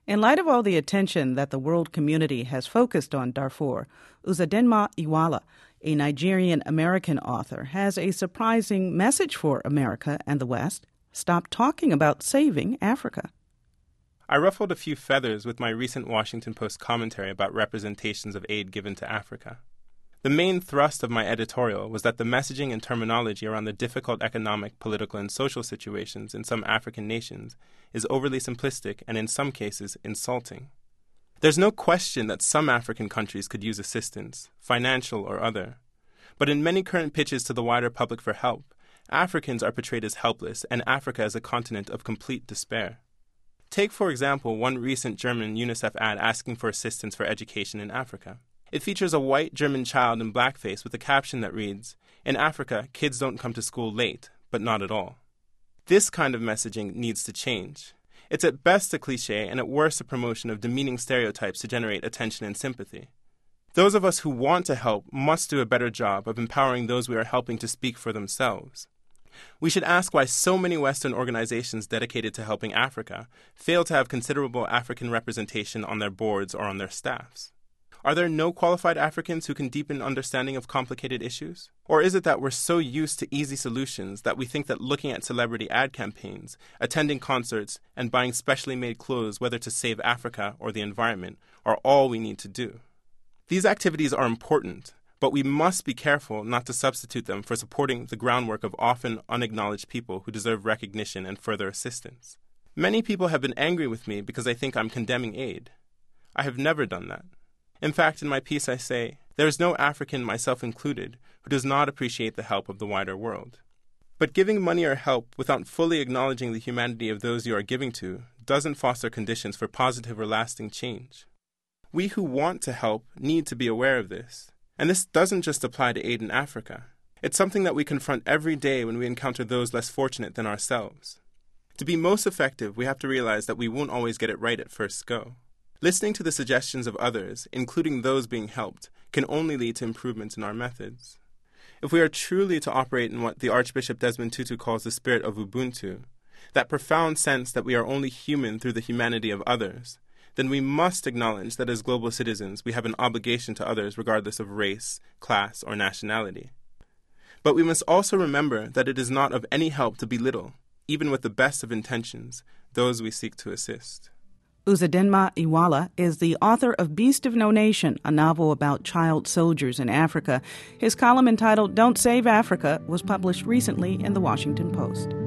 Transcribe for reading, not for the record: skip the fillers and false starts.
In light of all the attention that the world community has focused on Darfur, Uzodinma Iweala, a Nigerian-American author, has a surprising message for America and the West. Stop talking about saving Africa. I ruffled a few feathers with my recent Washington Post commentary about representations of aid given to Africa. The main thrust of my editorial was that the messaging and terminology around the difficult economic, political, and social situations in some African nations is overly simplistic and in some cases insulting. There's no question that some African countries could use assistance, financial or other. But in many current pitches to the wider public for help, Africans are portrayed as helpless and Africa as a continent of complete despair. Take, for example, one recent German UNICEF ad asking for assistance for education in Africa. It features a white German child in blackface with a caption that reads, "In Africa, kids don't come to school late, but not at all." This kind of messaging needs to change. It's at best a cliché and at worst a promotion of demeaning stereotypes to generate attention and sympathy. Those of us who want to help must do a better job of empowering those we are helping to speak for themselves. We should ask why so many Western organizations dedicated to helping Africa fail to have considerable African representation on their boards or on their staffs. Are there no qualified Africans who can deepen understanding of complicated issues? Or is it that we're so used to easy solutions that we think that looking at celebrity ad campaigns, attending concerts, and buying specially made clothes, whether to save Africa or the environment, are all we need to do? These activities are important, but we must be careful not to substitute them for supporting the groundwork of often unacknowledged people who deserve recognition and further assistance. Many people have been angry with me because they think I'm condemning aid. I have never done that. In fact, in my piece I say, there is no African, myself included, who does not appreciate the help of the wider world. But giving money or help without fully acknowledging the humanity of those you are giving to doesn't foster conditions for positive or lasting change. We who want to help need to be aware of this. And this doesn't just apply to aid in Africa. It's something that we confront every day when we encounter those less fortunate than ourselves. To be most effective, we have to realize that we won't always get it right at first go. Listening to the suggestions of others, including those being helped, can only lead to improvements in our methods. If we are truly to operate in what the Archbishop Desmond Tutu calls the spirit of Ubuntu, that profound sense that we are only human through the humanity of others, then we must acknowledge that as global citizens we have an obligation to others regardless of race, class, or nationality. But we must also remember that it is not of any help to belittle, even with the best of intentions, those we seek to assist. Uzodinma Iweala is the author of Beast of No Nation, a novel about child soldiers in Africa. His column entitled Don't Save Africa was published recently in the Washington Post.